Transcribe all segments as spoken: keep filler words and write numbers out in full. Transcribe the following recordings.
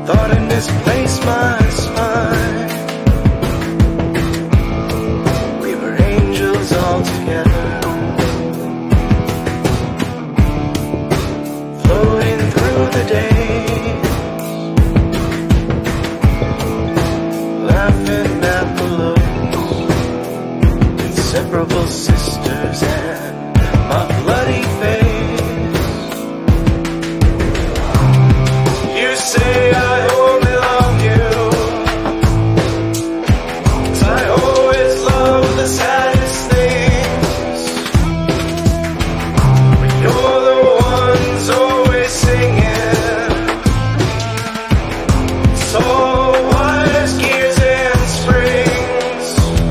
thought in this place my spine. We were angels all together, floating through the days, laughing at the looks, inseparable sisters and my bloody face. You say I only love you, 'cause I always love the saddest things, but you're the ones always singing. So wires, gears and springs.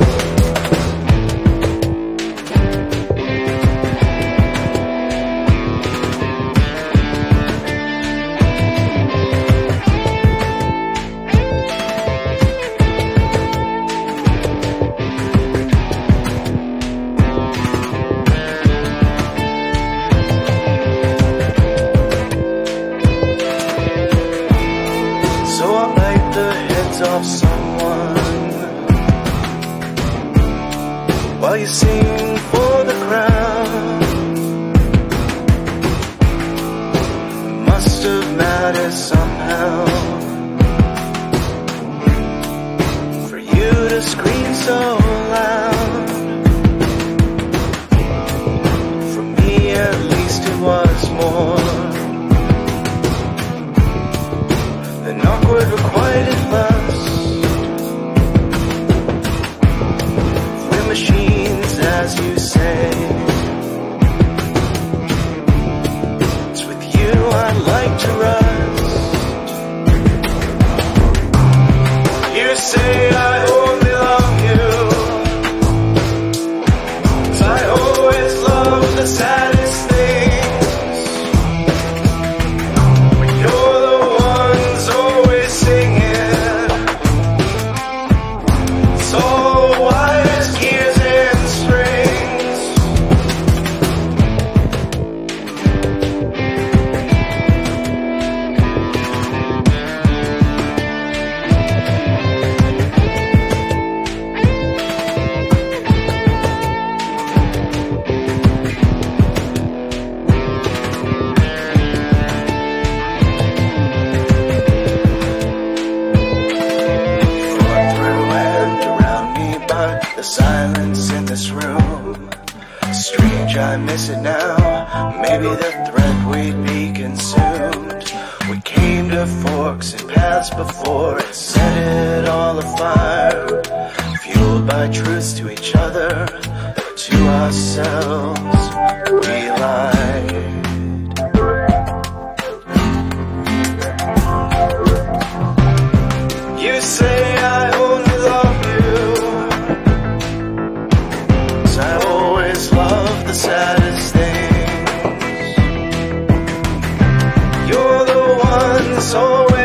So I bite the heads off someone while you sing for the crowd. Must have mattered somehow for you to scream so loud. For me at least it was more than awkward requited lust. We're machines, as you say. It's with you I'd like to rust. You say I only love you, 'cause I always love the saddest things, but you're the ones always singing. So wires, gears and springs. Going through and around me, but the silence in this room, strange, I miss it now. Maybe the threat we'd be consumed. We came to forks and paths before it set it all afire, fueled by truths to each other, but to ourselves we lied. You say I only love you, 'cause I always love the saddest things. You're the ones always